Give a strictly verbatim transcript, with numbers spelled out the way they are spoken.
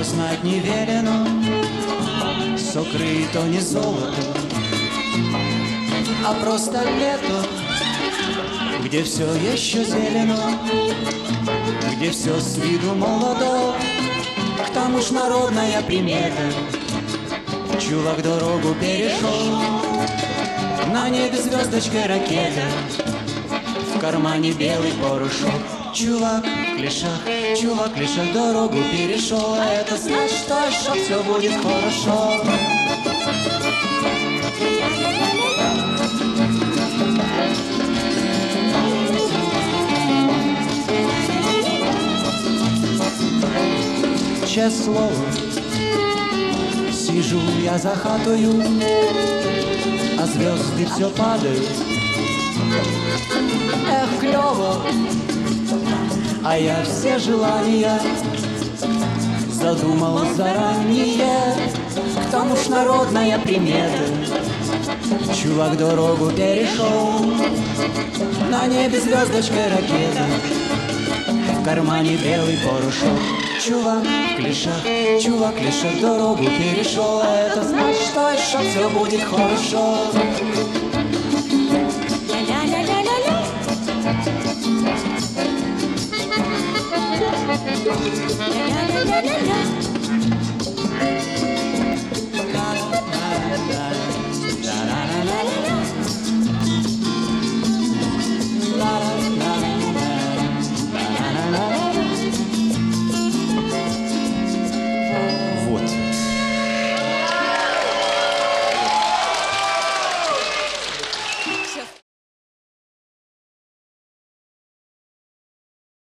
Что знать не велено, сокрыто не золото, а просто лето, где все еще зелено, где все с виду молодо. К тому ж народная примета: чувак дорогу перешел, на небе звездочкой ракета, в кармане белый порошок. Чувак в клешах, чувак в клешах дорогу перешел, а это значит, что еще все будет хорошо. Честное слово, сижу я за хатою, а звезды все падают. Эх, клево, а я все желания задумал заранее. К тому ж народная примета: чувак дорогу перешел, на небе звездочкой ракета, в кармане белый порошок. Чувак в клешах, чувак в клешах дорогу перешел, а это значит, что еще все будет хорошо.